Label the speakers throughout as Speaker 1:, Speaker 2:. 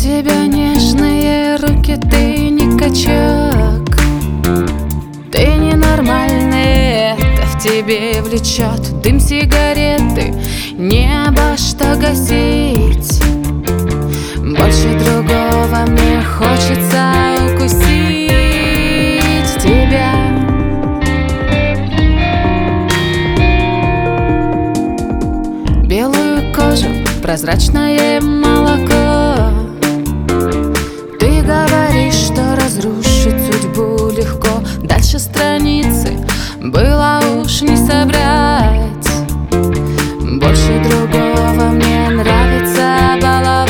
Speaker 1: тебя нежные руки, ты не качок, ты ненормальный, это в тебе влечет дым сигареты, небо что гасить. Больше другого мне хочется укусить тебя. Белую кожу, прозрачное молоко. Ты говоришь, что разрушить судьбу легко. Дальше страницы было уж не собрать. Больше другого мне нравится баловать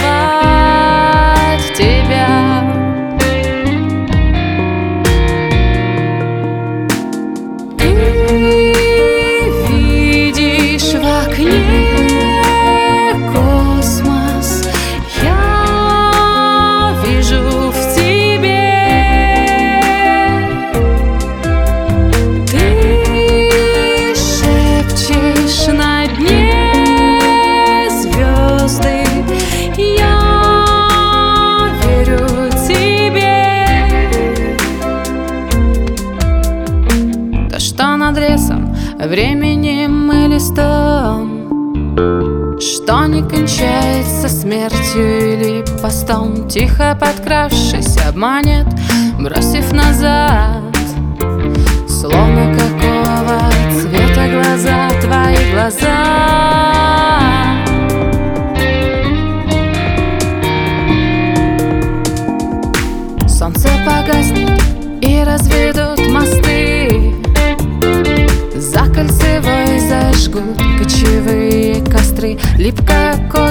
Speaker 1: тебя. Ты видишь в окне космос, я вижу в тебе. Ты шепчешь на дне звезды, я верю тебе. То, что над лесом, временем и листом, что не кончается смертью или постом, тихо подкравшись, обманет, бросив назад. Словно какого цвета глаза, твои глаза. Солнце погаснет и разведут мосты, за кольцевой зажгут кочевые костры. Липкая кожа